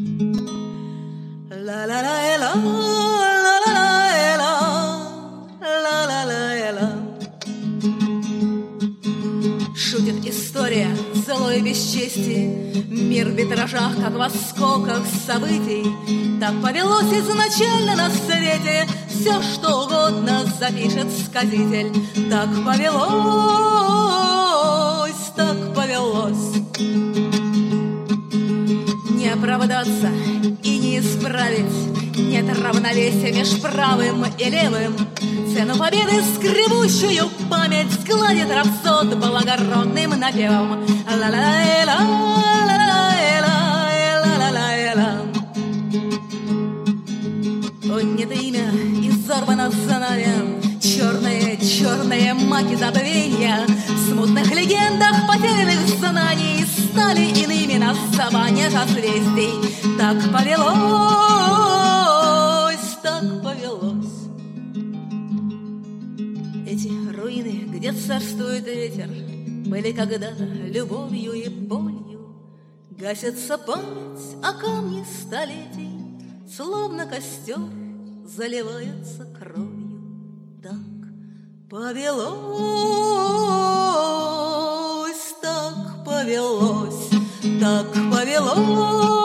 Шутит история злой бесчестия, мир в витражах, как в осколках событий. Так повелось изначально на свете, все, что угодно запишет сказитель. Так повелось, так повелось. Не оправдаться и не исправить, нет равновесия меж правым и левым. Цену победы скребущую память сгладит рапсод благородным напевом. Поднято имя, изорвано знанием, черные маки забвенья. В смутных легендах потерянных знаний стали иными на саванне созвездий. Так повелось, так повелось. Эти руины, где царствует ветер, были когда-то любовью и болью. Гасится память о камне столетий, словно костер заливается кровью. Так повелось, так повелось, так повелось.